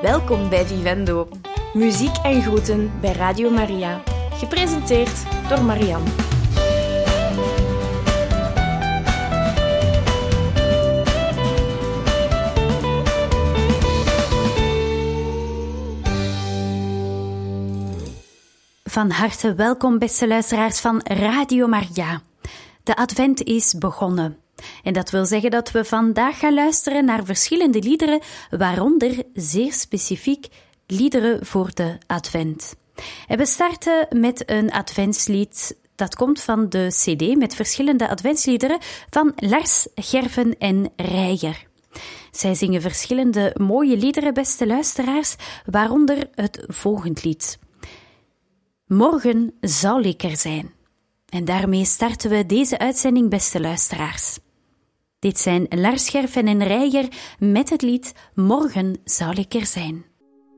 Welkom bij Vivendo. Muziek en groeten bij Radio Maria. Gepresenteerd door Marianne. Van harte welkom, beste luisteraars van Radio Maria. De Advent is begonnen. En dat wil zeggen dat we vandaag gaan luisteren naar verschillende liederen, waaronder zeer specifiek liederen voor de Advent. En we starten met een adventslied dat komt van de CD met verschillende adventsliederen van Lars, Gerven en Reijer. Zij zingen verschillende mooie liederen, beste luisteraars, waaronder het volgende lied. Morgen zal ik er zijn. En daarmee starten we deze uitzending, beste luisteraars. Dit zijn Lars, Gerven en Reijer met het lied Morgen zal ik er zijn.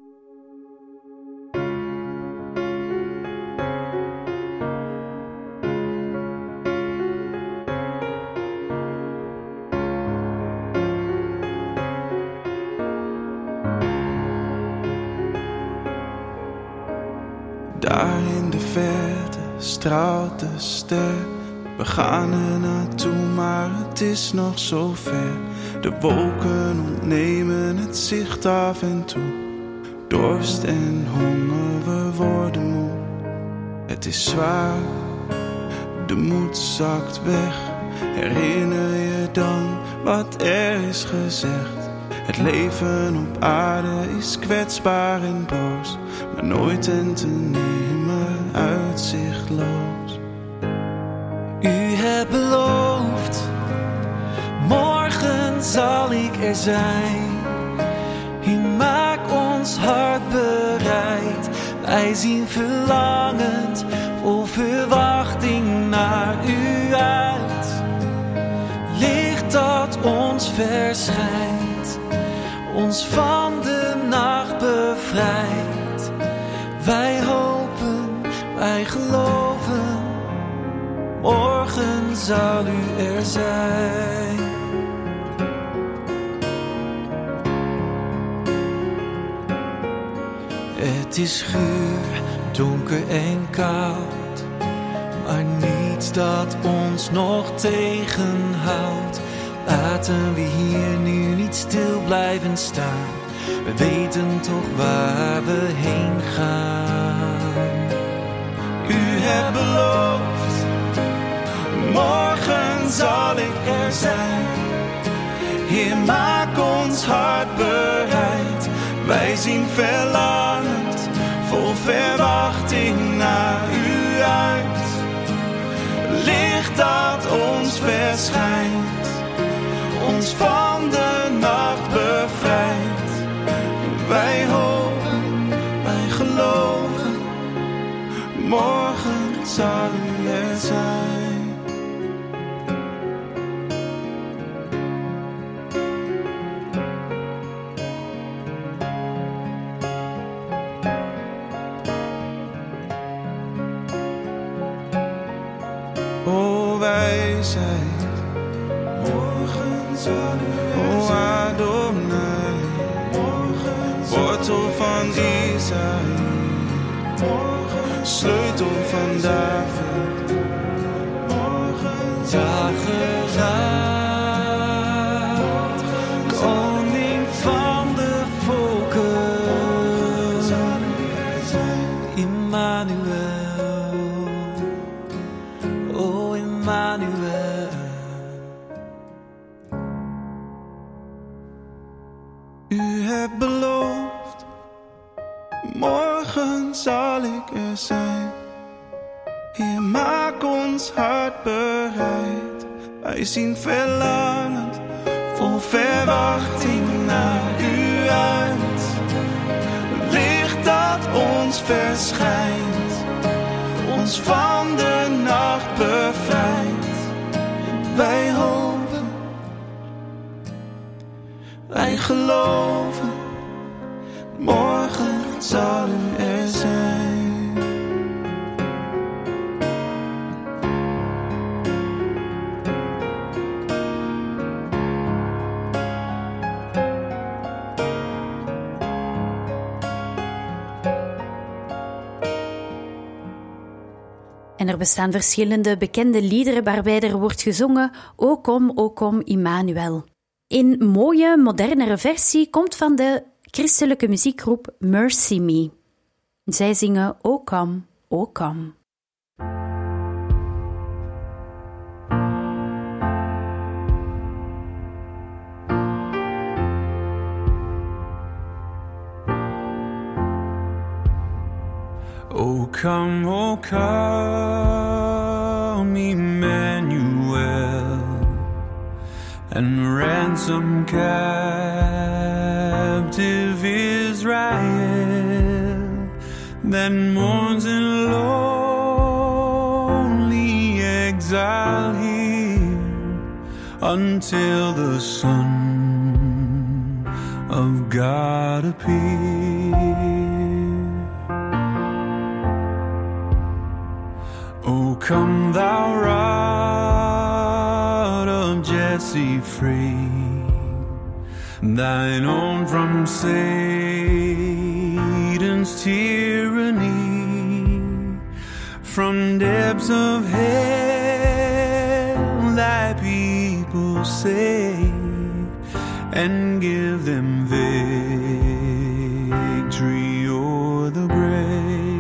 Daar in de verte straalt de ster. We gaan er naartoe, maar het is nog zo ver. De wolken ontnemen het zicht af en toe. Dorst en honger, we worden moe. Het is zwaar, de moed zakt weg. Herinner je dan wat er is gezegd? Het leven op aarde is kwetsbaar en broos, maar nooit en te nemen uitzichtloos. U hebt beloofd, morgen zal ik er zijn. U maakt ons hart bereid. Wij zien verlangend, vol verwachting naar u uit. Licht dat ons verschijnt, ons van de nacht bevrijdt. Wij hopen, wij geloven, morgen zal u er zijn. Het is guur, donker en koud, maar niets dat ons nog tegenhoudt. Laten we hier nu niet stil blijven staan. We weten toch waar we heen gaan. U hebt beloofd, morgen zal ik er zijn. Heer, maak ons hart bereid. Wij zien verlangend, vol verwachting naar u uit. Licht dat ons verschijnt, ons van de nacht bevrijdt. Wij hopen, wij geloven, morgen zal u er zijn. O wijsheid, morgen zal u er zijn. O Adonai, morgen wortel van Isaïe, morgen sleutel van David, morgen Dageraad, koning van de volken, Immanuel, o Immanuel. U hebt beloofd, morgen zal ik er zijn. Heer, maak ons hart bereid. Wij zien verlangend, vol verwachting naar u uit. Licht dat ons verschijnt, ons van de nacht bevrijdt. Wij hopen, wij geloven, morgen zal u er zijn. En er bestaan verschillende bekende liederen waarbij er wordt gezongen O kom, Immanuel. Een mooie, modernere versie komt van de christelijke muziekgroep Mercy Me. Zij zingen O kom, O kom. O come, Emmanuel, and ransom captive Israel that mourns in lonely exile here until the Son of God appear. O come thou rod of Jesse free, thine own from Satan's tyranny, from depths of hell thy people save, and give them victory o'er the grave.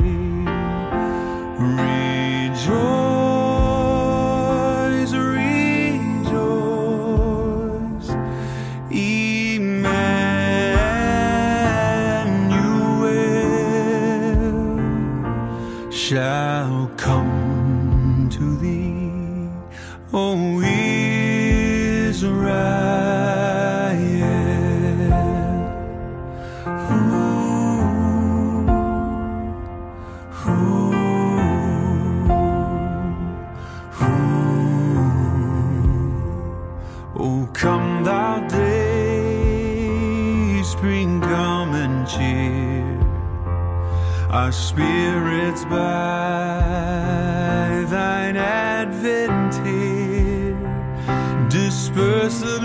Rejoice, rejoice, Emmanuel shall come to thee, O Israel. Come thou day, spring, come and cheer our spirits by thine advent here. Disperse the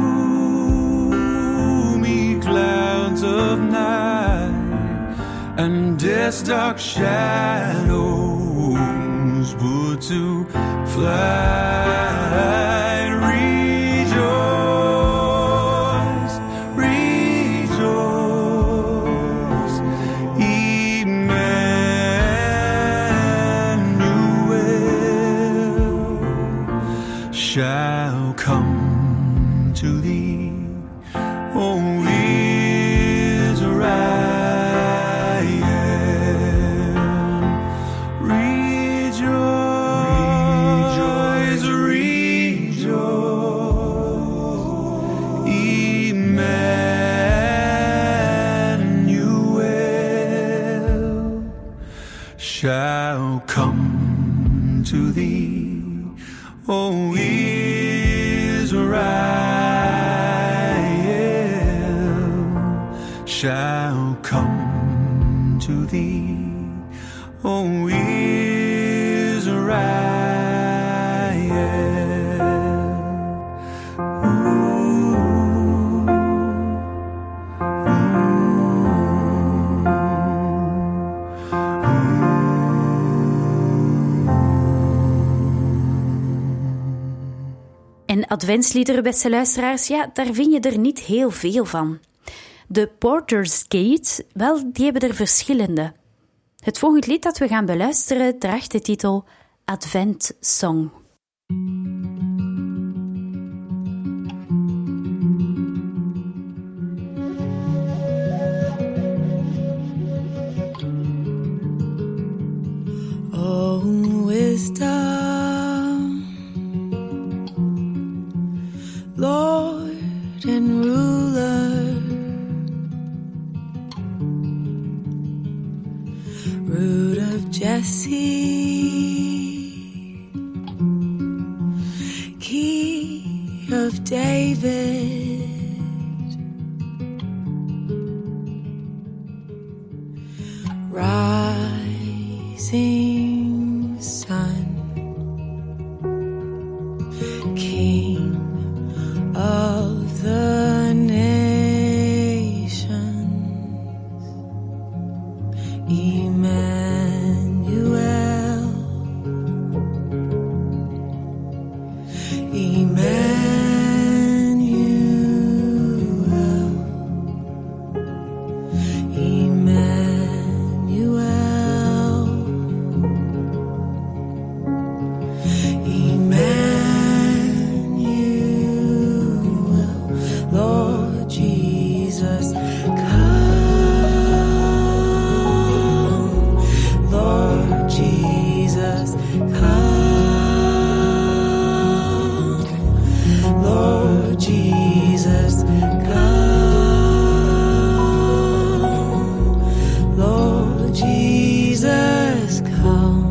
gloomy clouds of night, and death's dark shadows put to flight. Shall come to thee, O Israel. Rejoice, rejoice, Emmanuel shall come to thee, O Israel shall come to thee, O Israel. En adventsliederen, beste luisteraars, ja, daar vind je er niet heel veel van. De Porter's Gate, wel, die hebben er verschillende. Het volgende lied dat we gaan beluisteren draagt de titel Advent Song. Oh, wisdom, Lord and ruler, root of Jesse, key of David, rising sun, King of the nations, Emmanuel Jesus, come. Lord Jesus, come. Lord Jesus, come. Lord Jesus, come.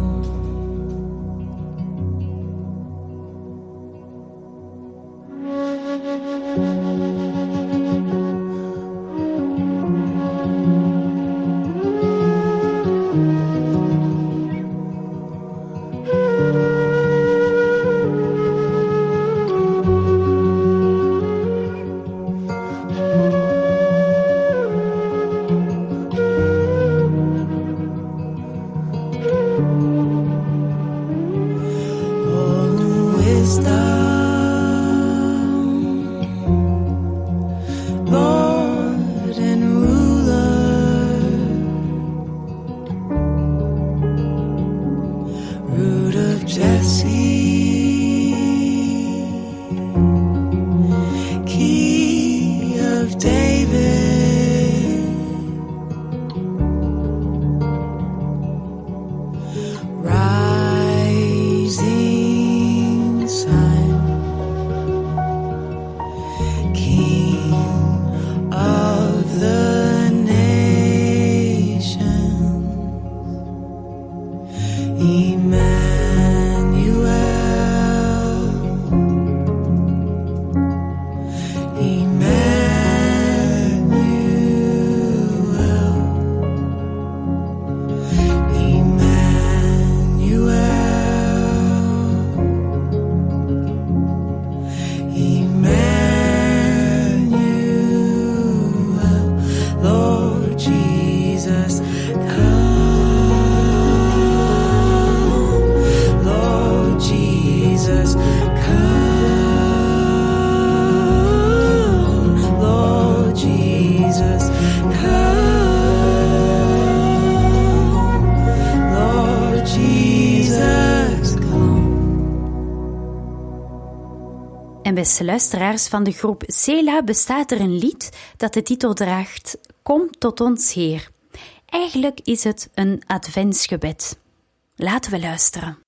En beste luisteraars, van de groep Sela bestaat er een lied dat de titel draagt Kom tot ons Heer. Eigenlijk is het een adventsgebed. Laten we luisteren.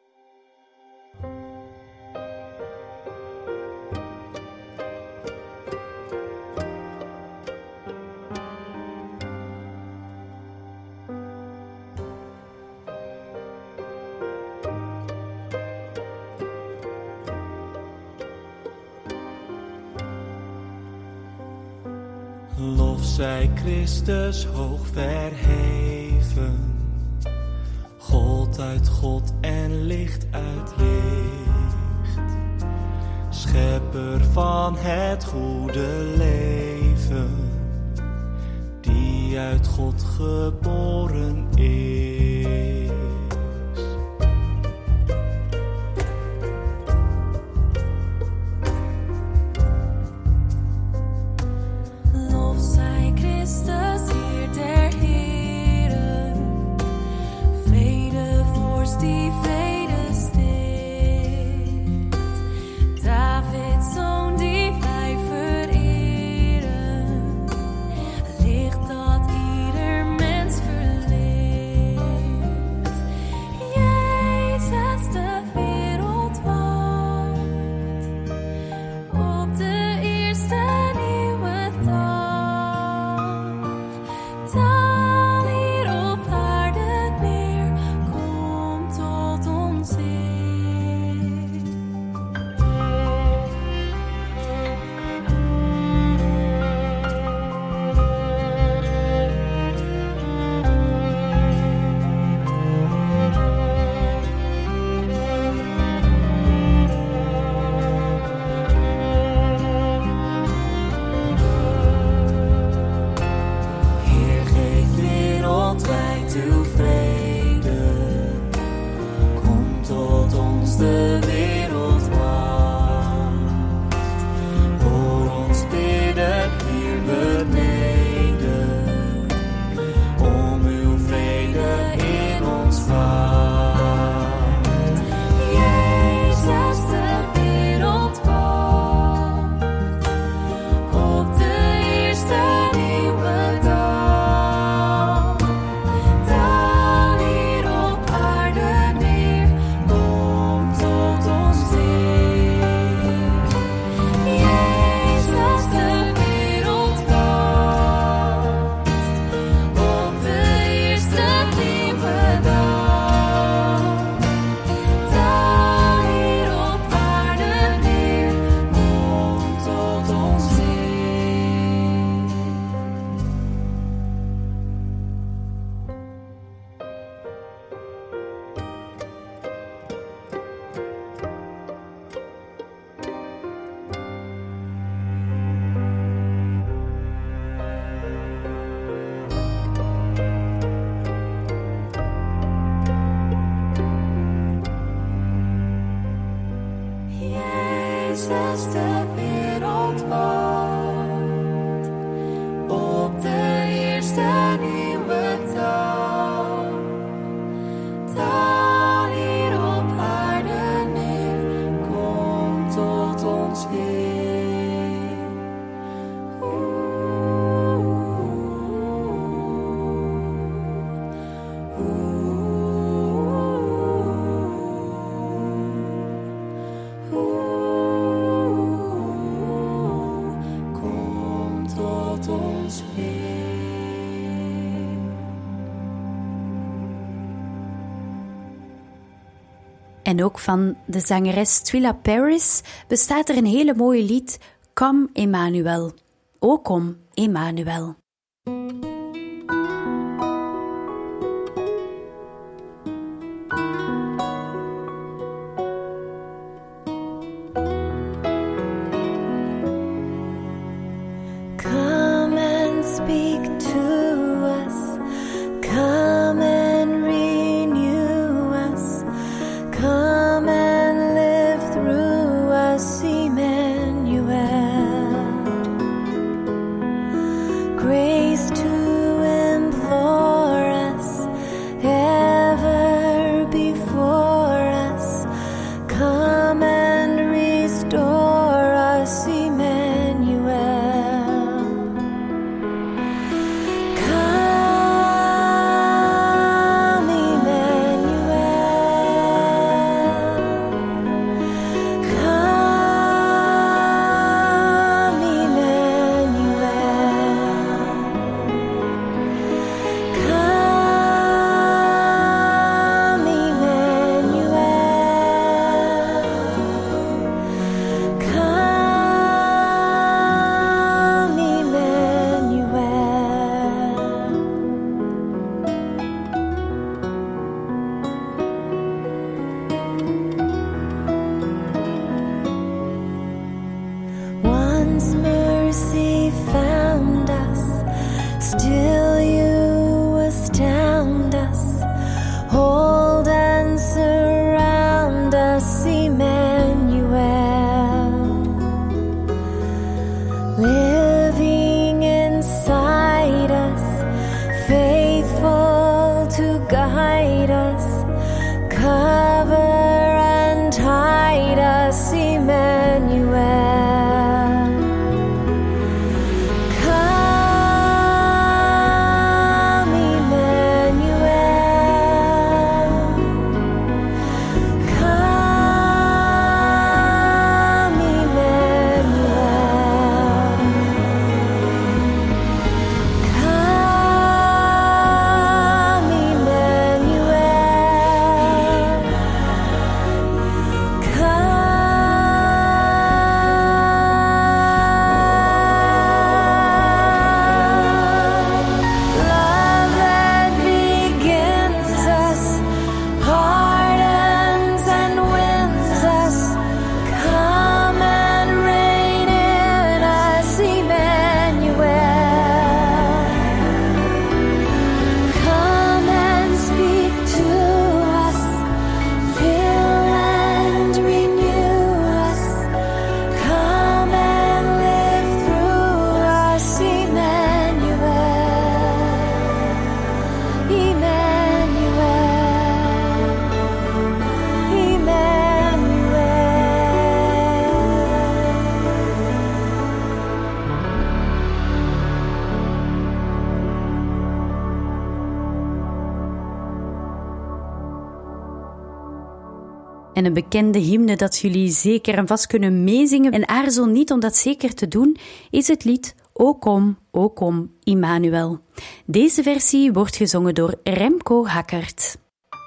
Lof zij Christus hoog verheven, God uit God en licht uit licht, schepper van het goede leven, die uit God geboren is. Licht dat ieder mens verlicht. En ook van de zangeres Twila Paris bestaat er een hele mooie lied, Kom Emmanuel. O kom Emmanuel. Come and speak to us. Come and renew us. Come and live through us, Emmanuel. Grace to implore us, ever before us. Come and restore us, Emmanuel. Come, Emmanuel. Come, Emmanuel. Come, Emmanuel. Come, Emmanuel. Once mercy found us, still you astound us. Hold and surround us, Emmanuel. Living inside us, faithful to guide us. Cover and hide us, Emmanuel. Come, Emmanuel. Come, Emmanuel. Come, love that begins us, pardons and wins us. Come and reign in us, Emmanuel. Come and speak to us, fill and renew us. Come and live through us, Emmanuel. En een bekende hymne dat jullie zeker en vast kunnen meezingen en aarzel niet om dat zeker te doen, is het lied O kom, Emmanuel. Deze versie wordt gezongen door Remco Hackert.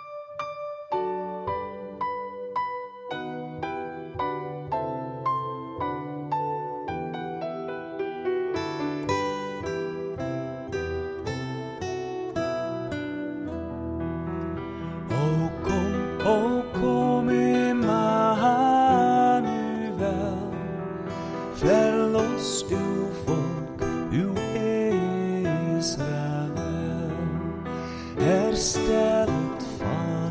O kom Emmanuel, verlos uw volk, uw Israël. Herstel het van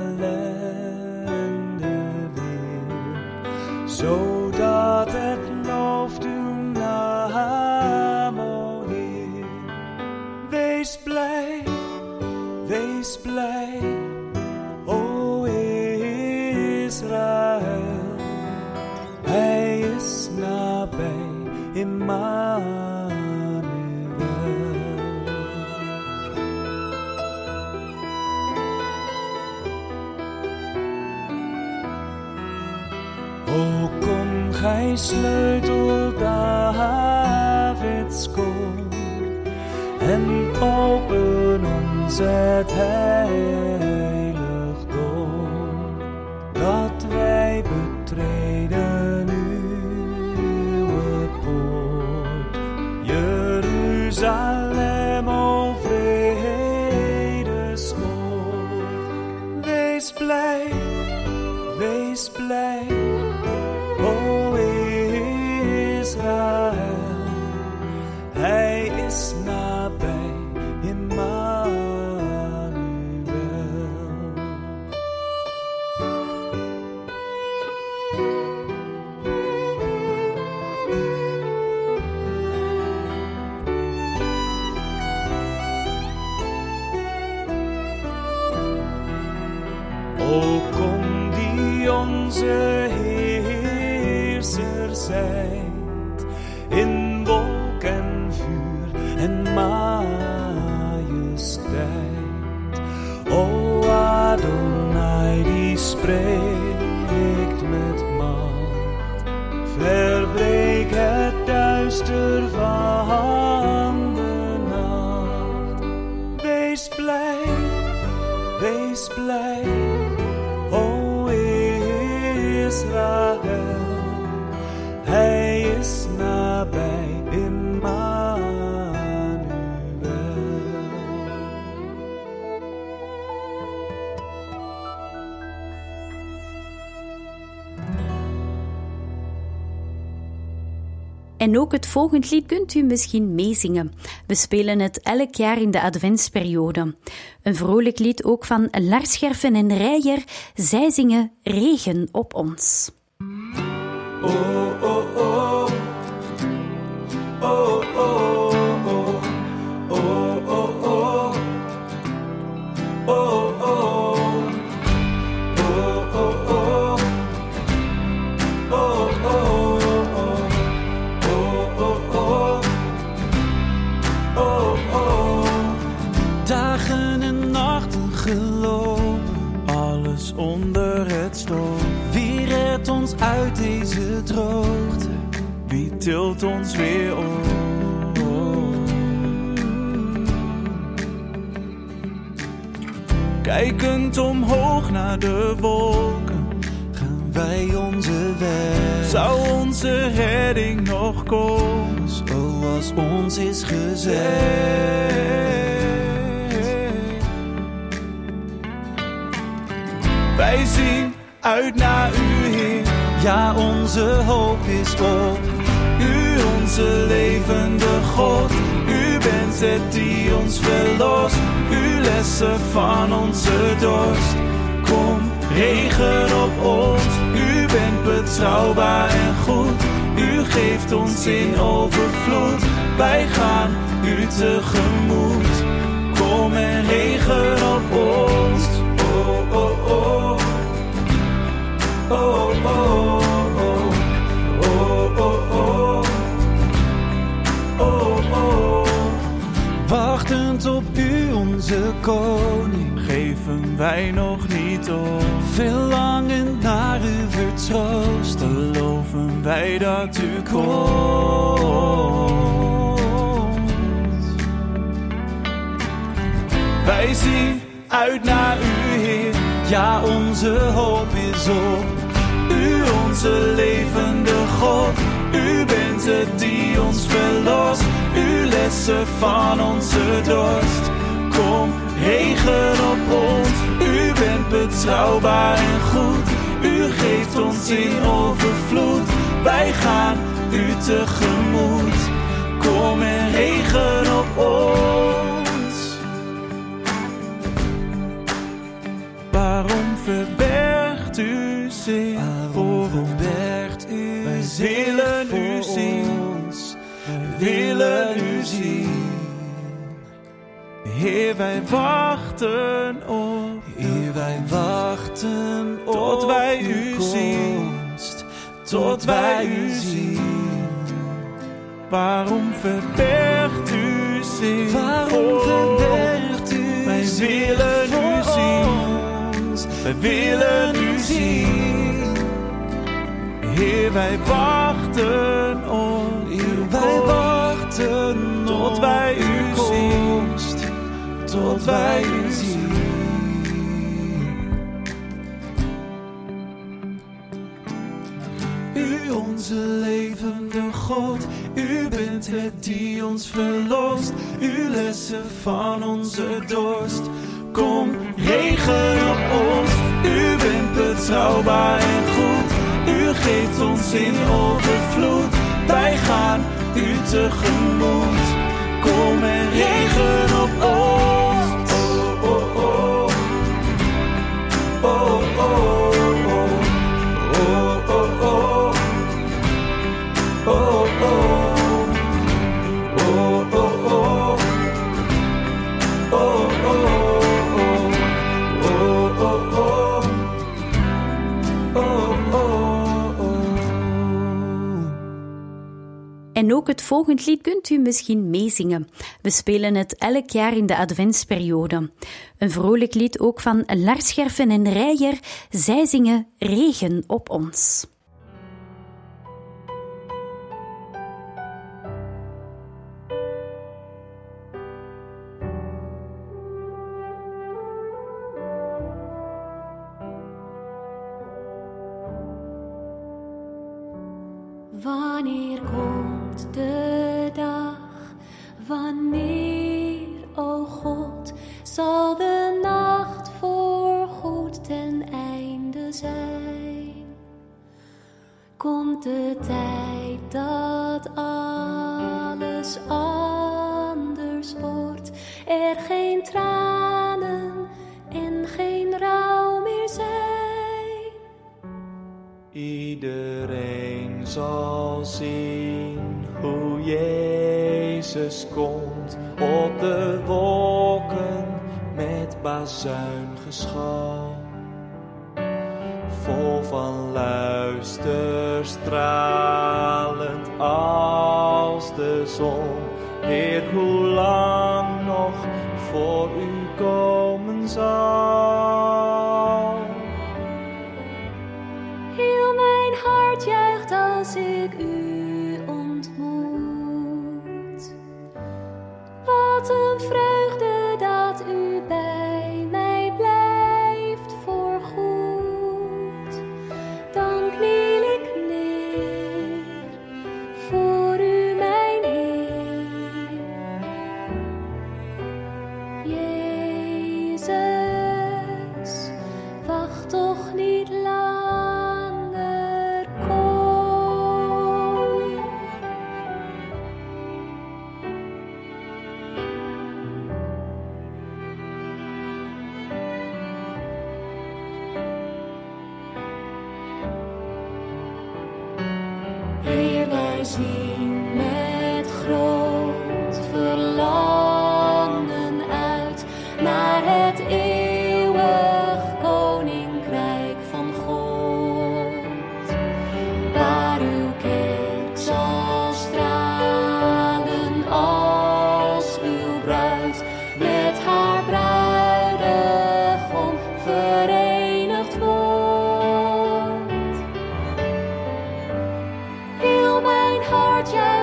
ellende weer, zodat het looft uw naam, o Heer. Wees blij, o Israël. Hij is nabij, Emmanuel. O kom, gij sleutel Davids, kom en open ons het heiligdom. wij betreden uw poort. Jeruzalem, o vredesoord. Wees blij, o Israël. Hij is nabij, Immanuel. O kom die onze Heerser zijt, in wolk en vuur en majesteit. O Adonai, die spreekt met macht, verbreek het duister van de nacht. Wees blij, o Israël, hij is nabij, Immanuel. En ook het volgende lied kunt u misschien meezingen. We spelen het elk jaar in de adventsperiode. Een vrolijk lied ook van Lars Scherfen en Rijer. Zij zingen Regen op ons. Oh, oh, oh. Oh, oh, oh. Oh, oh, oh. Oh, oh. Oh, oh, oh. Oh, oh. Dagen en nachten gelopen, alles onder het stof. Wie redt ons uit deze droogte? Wie tilt ons weer op? Kijkend omhoog naar de wolken, gaan wij onze weg. Zou onze redding nog komen, zoals ons is gezegd? Wij zien uit naar u, Heer. Ja, onze hoop is op u, onze levende God. U bent het die ons verlost, u lessen van onze dorst. Kom, regen op ons, u bent betrouwbaar en goed. U geeft ons in overvloed, wij gaan u tegemoet. Kom en regen op ons. Oh, oh, oh. Oh, oh, oh. Oh, oh, oh. Oh, oh. Wachtend op u, onze koning, geven wij nog niet op. Verlangen naar uw vertroost, geloven wij dat u komt. Wij zien uit naar u, Heer. Ja, onze hoop is op u, onze levende God. U bent het die ons verlost, u lessen van onze dorst. Kom, regen op ons, u bent betrouwbaar en goed. U geeft ons in overvloed, wij gaan u tegemoet. Kom en regen op ons. Waarom verbergt u zich voor ons? Wij willen u zien, wij willen u zien. Heer, wij wachten op, Heer, wij wachten op, tot wij u zien, tot wij u zien. Waarom verbergt u zich voor ons? Wij willen u zien, wij willen u zien. Heer, wij wachten op, Heer, wij wachten tot wij u zien, tot wij u zien. bent het die ons verlost, uw lessen van onze dorst. Kom, regen op ons, u bent betrouwbaar en goed. U geeft ons in overvloed, wij gaan u tegemoet. Kom en regen op ons. Oh, oh, oh. Oh, oh, oh. Oh, oh, oh. Oh, oh, oh. Oh, oh, oh. Oh, oh, oh. Oh, oh, oh. Oh, oh, oh. En ook het volgende lied kunt u misschien meezingen. We spelen het elk jaar in de adventsperiode. Een vrolijk lied ook van Lars Scherfen en Reijer. Zij zingen Regen op ons. Wanneer komt de dag? Wanneer, o God, zal de nacht voorgoed ten einde zijn? Komt de tijd dat alles anders wordt, er geen tranen en geen rouw meer zijn? Iedereen zal zien hoe Jezus komt op de wolken met bazuingeschal. Vol van luister, stralend als de zon. Heer, hoe lang nog voor u komen zal? Heel mijn hart juicht als ik u ontmoet. Wat een vreugde dat u bij mij blijft voorgoed. Dan kniel ik neer voor u, mijn Heer. Jezus, wacht toch niet langer, kom. Heer, wij zien met groot verlangen uit naar het eeuwig koninkrijk van God, waar uw kerk zal stralen als uw bruid met haar bruidegom verenigd wordt. Heel mijn hart, jij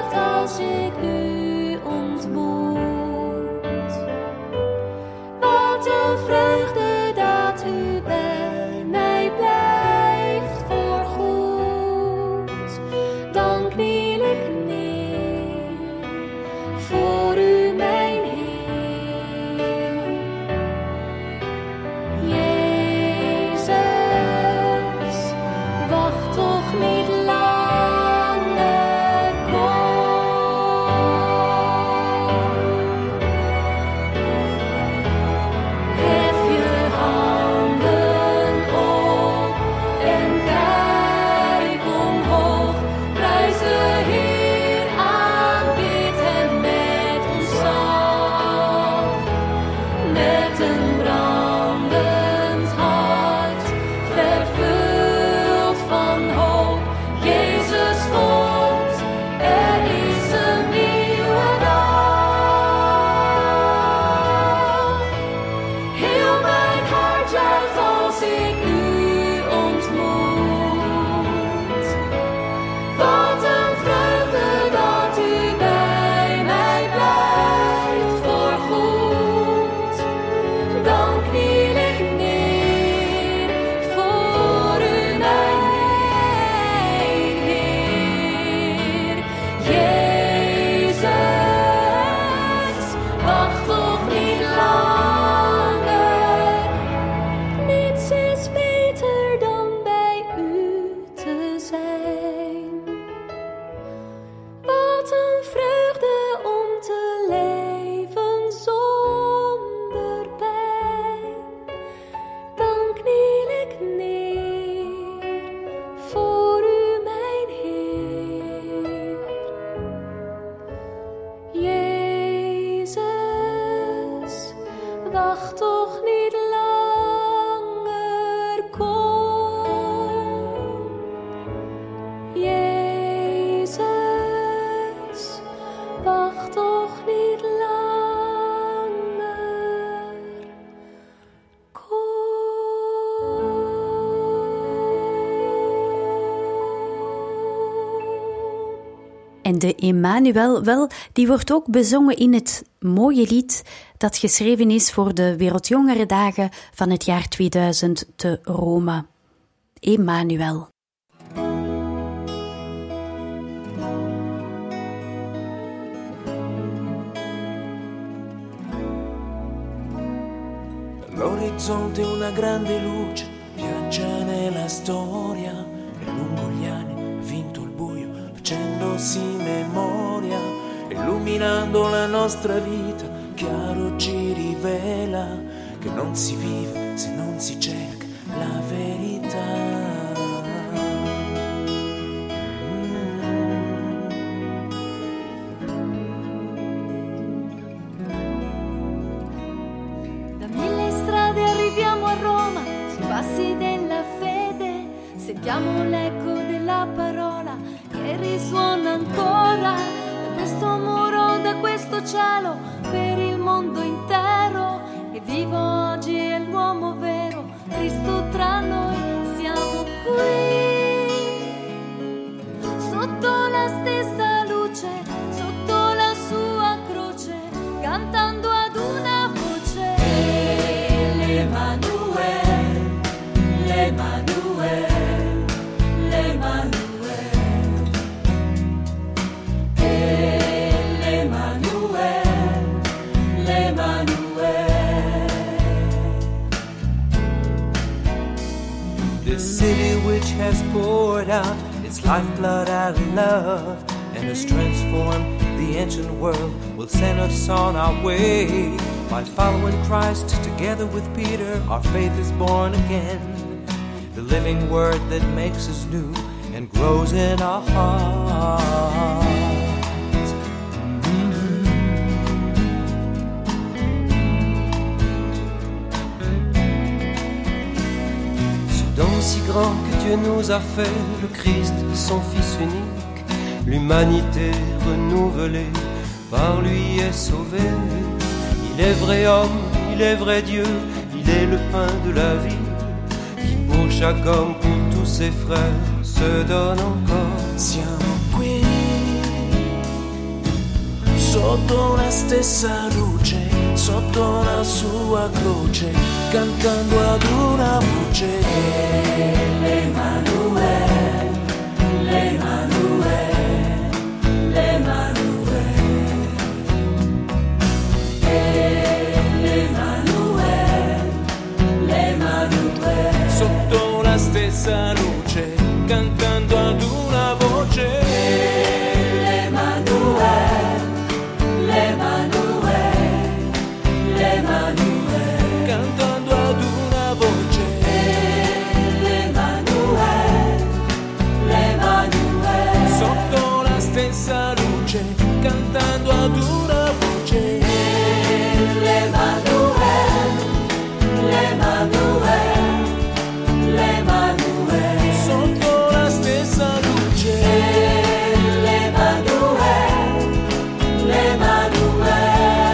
wacht toch niet langer, kom. Jezus, wacht toch niet langer, kom. En de Emmanuel, wel, die wordt ook bezongen in het mooie lied dat geschreven is voor de Wereldjongerendagen van het jaar 2000 te Rome. Emmanuel. L'orizzonte è una grande luce, viaggia nella storia e lungo gli anni ha vinto il buio, facendosi memoria, illuminando la nostra vita, chiaro ci rivela che non si vive se non si cerca la verità. Passi della fede, sentiamo l'eco della parola che risuona ancora da questo muro, da questo cielo, per il mondo intero. E vivo oggi è l'uomo vero, Cristo tra noi, siamo qui, sotto la stessa luce, sotto la sua croce, cantando ad una voce. L'Emanuele, l'Emanuele, l'Emanuele, l'Emanuele, l'Emanuele. The city which has poured out its lifeblood out of love and has transformed the ancient world will send us on our way. By following Christ together with Peter, our faith is born again. The living word that makes us new and grows in our hearts. Ce don si grand que Dieu nous a fait, le Christ, son Fils unique, l'humanité renouvelée, par lui est sauvée. Il est vrai homme, il est vrai Dieu, il est le pain de la vie. Pour chaque homme, pour tous ses frères, se donne encore. Siamo qui, sotto la stessa luce, sotto la sua croce, cantando ad una voce. L'Emanuele, l'Emanuele, l'Emanuele, l'Emanuele, l'Emanuele. Sotto la stessa luce, cantando ad una voce. L'Emanuele, l'Emanuele, l'Emanuele, cantando ad una voce. L'Emanuele, l'Emanuele, sotto la stessa luce, cantando ad una voce. L'Emanuele, l'Emanuele, l'Emanuele, sotto la stessa luce. L'Emanuele, l'Emanuele.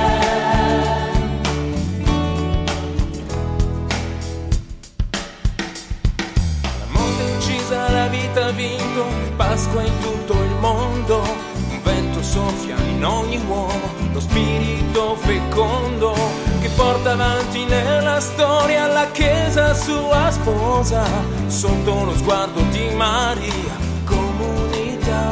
La morte incisa, la vita ha vinto, Pasqua in tutto il mondo. Un vento soffia in ogni uomo, lo spirito fecondo che porta avanti nella storia la Chiesa sua sposa, sotto lo sguardo di Maria, comunità.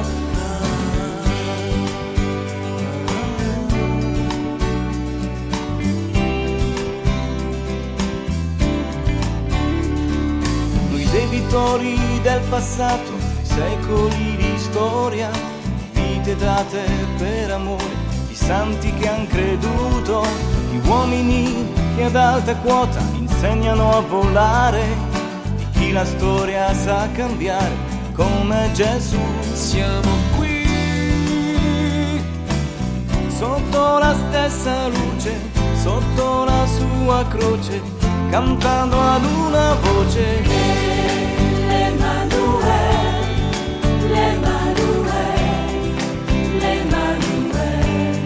Noi debitori del passato, secoli di storia, vite date per amore, di santi che han creduto, di uomini che ad alta quota insegnano a volare, di chi la storia sa cambiare come Gesù. Siamo qui, sotto la stessa luce, sotto la sua sua croce, cantando ad una voce. L'Emanuele, l'Emanuele, l'Emanuele,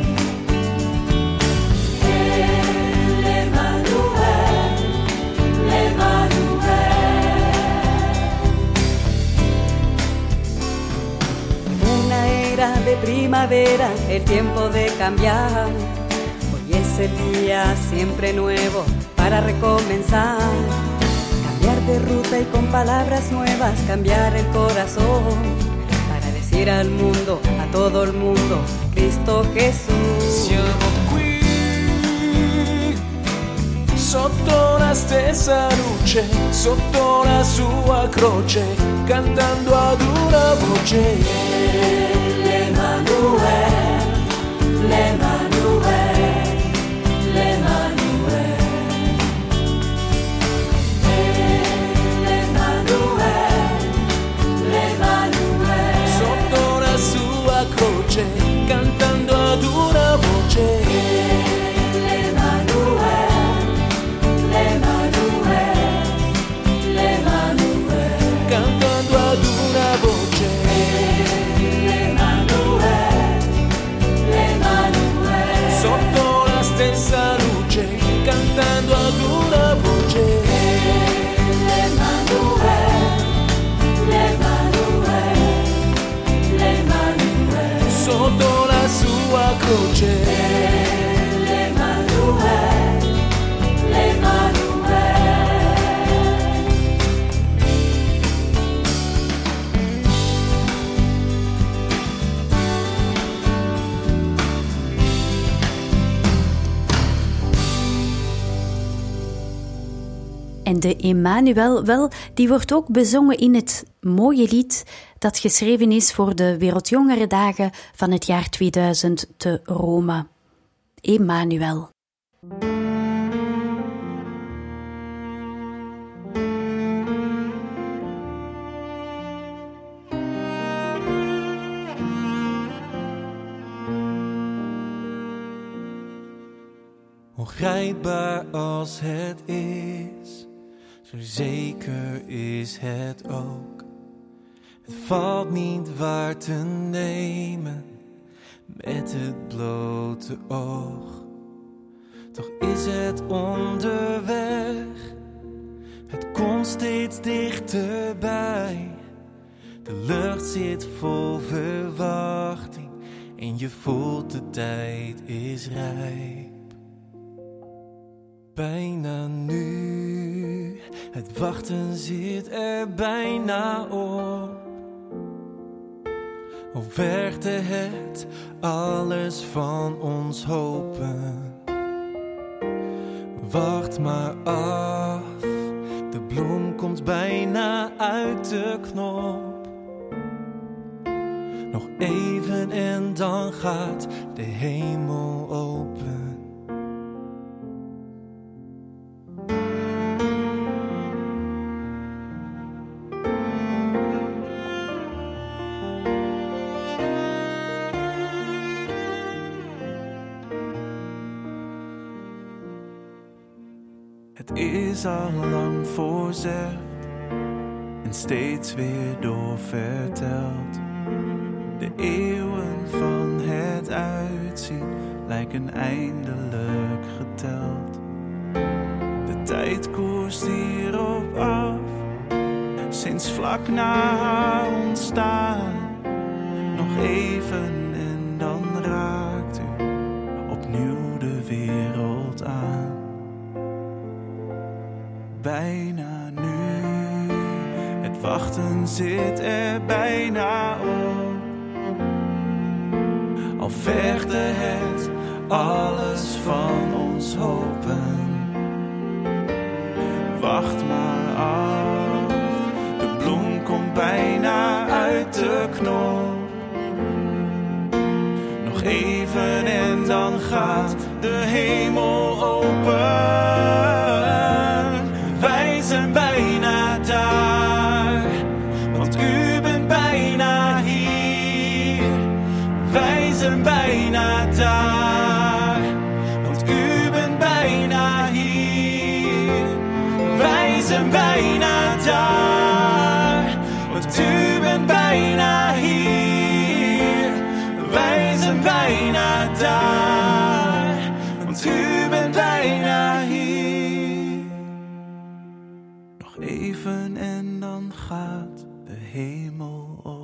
l'Emanuele, l'Emanuele. Una era de primavera, el tiempo de cambiar. Hoy es el día siempre nuevo para recomenzar. Cambiar de ruta y con palabras nuevas cambiar el corazón. Para decir al mundo, a todo el mundo, Cristo Jesús. Siamo qui, sotto la stessa luce, sotto la sua croce, cantando ad una voce. L'Emanuele, l'Emanuele, l'Emanuele, l'Emanuele, l'Emanuele. Sotto la sua croce, cantando ad una voce. L'Emanuele, l'Emanuele, l'Emanuele. Cantando ad una voce. Sotto la stessa luce, cantando ad una voce. L'Emanuele, l'Emanuele, l'Emanuele. Sotto la sua croce. L'Emanuele, l'Emanuele. En de Emmanuel, wel, die wordt ook bezongen in het mooie lied dat geschreven is voor de Wereldjongerendagen van het jaar 2000 te Rome. Emmanuel. Ongrijpbaar als het is, zo zeker is het ook. Het valt niet waar te nemen met het blote oog. Toch is het onderweg, het komt steeds dichterbij. De lucht zit vol verwachting en je voelt de tijd is rijp. Bijna nu, het wachten zit er bijna op. Al werkte het alles van ons hopen. Wacht maar af, de bloem komt bijna uit de knop. Nog even en dan gaat de hemel open. Het is al lang voorzegd en steeds weer doorverteld. De eeuwen van het uitzien lijken eindelijk geteld. De tijd koerst hierop af, sinds vlak na haar ontstaan. Nog even en dan raakt u opnieuw de wereld aan. Bijna nu, het wachten zit er bijna op. Al vergde het alles van ons hopen. Wacht maar af, de bloem komt bijna uit de knop. Nog even en dan gaat de hemel open. Wij zijn bijna daar, want u bent bijna hier. Wij zijn bijna daar, want u bent bijna hier. Nog even en dan gaat de hemel op.